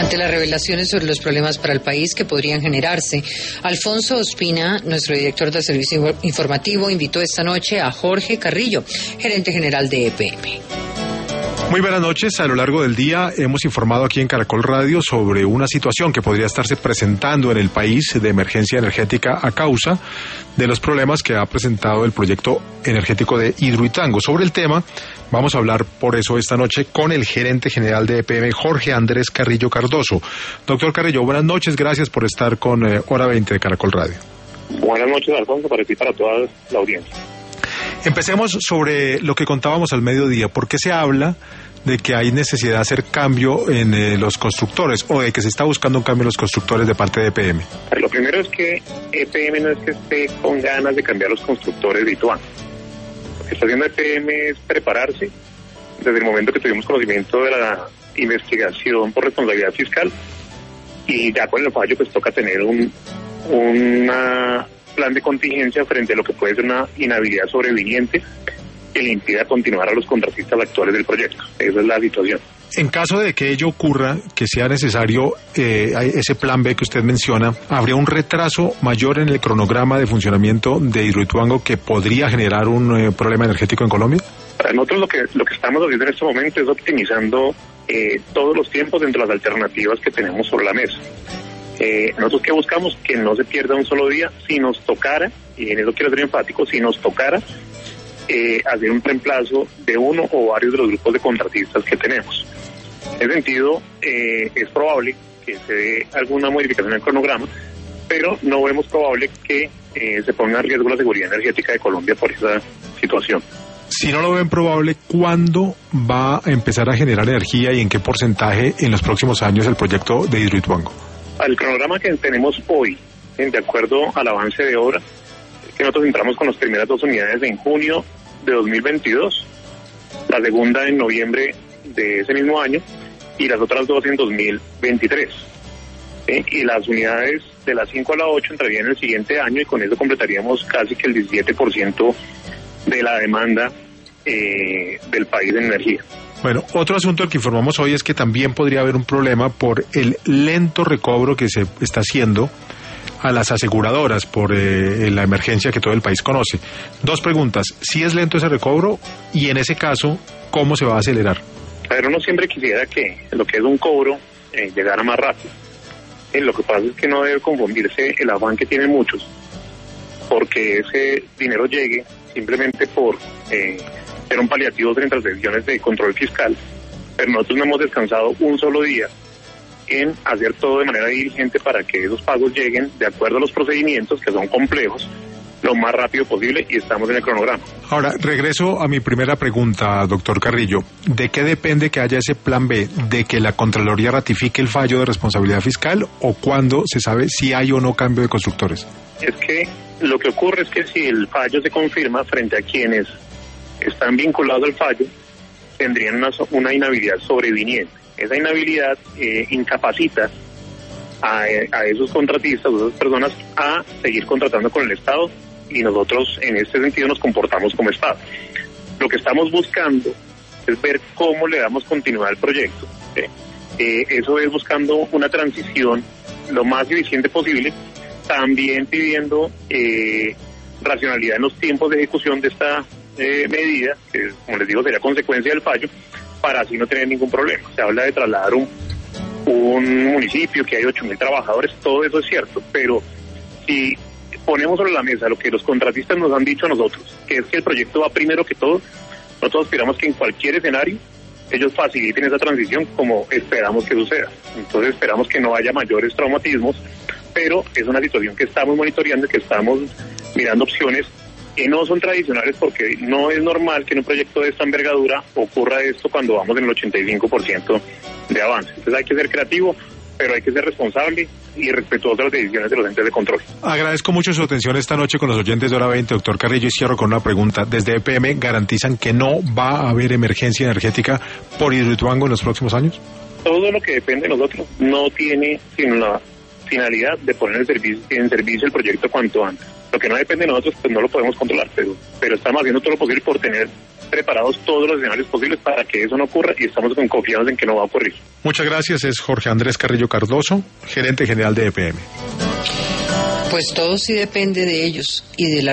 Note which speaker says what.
Speaker 1: ante las revelaciones sobre los problemas para el país que podrían generarse. Alfonso Ospina, nuestro director de servicio informativo, invitó esta noche a Jorge Carrillo, gerente general de EPM.
Speaker 2: Muy buenas noches. A lo largo del día hemos informado aquí en Caracol Radio sobre una situación que podría estarse presentando en el país de emergencia energética a causa de los problemas que ha presentado el proyecto energético de Hidroituango. Sobre el tema vamos a hablar por eso esta noche con el gerente general de EPM, Jorge Andrés Carrillo Cardoso. Doctor Carrillo, buenas noches. Gracias por estar con Hora 20 de Caracol Radio.
Speaker 3: Buenas noches, Alfonso, para ti y para toda la audiencia.
Speaker 2: Empecemos sobre lo que contábamos al mediodía. ¿Por qué se habla de que hay necesidad de hacer cambio en los constructores o de que se está buscando un cambio en los constructores de parte de EPM?
Speaker 3: Lo primero es que EPM no es que esté con ganas de cambiar los constructores de Ituango. Lo que está haciendo EPM es prepararse desde el momento que tuvimos conocimiento de la investigación por responsabilidad fiscal, y ya con el fallo pues toca tener un plan de contingencia frente a lo que puede ser una inhabilidad sobreviniente que le impida continuar a los contratistas actuales del proyecto. Esa es la situación.
Speaker 2: En caso de que ello ocurra, que sea necesario ese plan B que usted menciona, ¿habría un retraso mayor en el cronograma de funcionamiento de Hidroituango que podría generar un problema energético en Colombia?
Speaker 3: Para nosotros lo que estamos haciendo en este momento es optimizando todos los tiempos entre las alternativas que tenemos sobre la mesa. Nosotros que buscamos que no se pierda un solo día. Si nos tocara, y en eso quiero ser enfático, si nos tocara hacer un reemplazo de uno o varios de los grupos de contratistas que tenemos. En ese sentido, es probable que se dé alguna modificación en el cronograma, pero no vemos probable que se ponga en riesgo la seguridad energética de Colombia por esa situación.
Speaker 2: Si no lo ven probable, ¿cuándo va a empezar a generar energía y en qué porcentaje en los próximos años el proyecto de Hidroituango?
Speaker 3: Al cronograma que tenemos hoy, de acuerdo al avance de obra, que nosotros entramos con las primeras 2 unidades en junio de 2022, la segunda en noviembre de ese mismo año y las otras 2 en 2023. Y las unidades de las 5 a la 8 entrarían en el siguiente año, y con eso completaríamos casi que el 17% de la demanda del país en energía.
Speaker 2: Bueno, otro asunto del que informamos hoy es que también podría haber un problema por el lento recobro que se está haciendo a las aseguradoras por la emergencia que todo el país conoce. 2 preguntas: ¿si es lento ese recobro? Y en ese caso, ¿cómo se va a acelerar?
Speaker 3: A ver, uno siempre quisiera que lo que es un cobro llegara más rápido. Lo que pasa es que no debe confundirse el afán que tienen muchos, porque ese dinero llegue simplemente por ser un paliativo frente a las decisiones de control fiscal, pero nosotros no hemos descansado un solo día en hacer todo de manera diligente para que esos pagos lleguen de acuerdo a los procedimientos, que son complejos, lo más rápido posible, y estamos en el cronograma.
Speaker 2: Ahora, regreso a mi primera pregunta, doctor Carrillo. ¿De qué depende que haya ese plan B? ¿De que la Contraloría ratifique el fallo de responsabilidad fiscal, o cuándo se sabe si hay o no cambio de constructores?
Speaker 3: Es que lo que ocurre es que si el fallo se confirma frente a quienes están vinculados al fallo, tendrían una inhabilidad sobreviniente. Esa inhabilidad incapacita a esos contratistas, a esas personas, a seguir contratando con el Estado, y nosotros en este sentido nos comportamos como Estado. Lo que estamos buscando es ver cómo le damos continuidad al proyecto. Eso es buscando una transición lo más eficiente posible, también pidiendo racionalidad en los tiempos de ejecución de esta medida, que como les digo sería consecuencia del fallo, para así no tener ningún problema. Se habla de trasladar un municipio que hay 8.000 trabajadores, todo eso es cierto, pero si ponemos sobre la mesa lo que los contratistas nos han dicho a nosotros, que es que el proyecto va primero que todo, nosotros esperamos que en cualquier escenario ellos faciliten esa transición como esperamos que suceda. Entonces esperamos que no haya mayores traumatismos, pero es una situación que estamos monitoreando y que estamos mirando opciones que no son tradicionales, porque no es normal que en un proyecto de esta envergadura ocurra esto cuando vamos en el 85% de avance. Entonces hay que ser creativo, pero hay que ser responsable y respetuoso de las decisiones de los entes de control.
Speaker 2: Agradezco mucho su atención esta noche con los oyentes de Hora 20, doctor Carrillo, y cierro con una pregunta. Desde EPM, ¿garantizan que no va a haber emergencia energética por Hidroituango en los próximos años?
Speaker 3: Todo lo que depende de nosotros no tiene sino la finalidad de poner en servicio el proyecto cuanto antes. Lo que no depende de nosotros, pues no lo podemos controlar, pero estamos haciendo todo lo posible por tener preparados todos los escenarios posibles para que eso no ocurra y estamos confiados en que no va a ocurrir.
Speaker 2: Muchas gracias. Es Jorge Andrés Carrillo Cardoso, gerente general de EPM.
Speaker 1: Pues todo sí depende de ellos y de la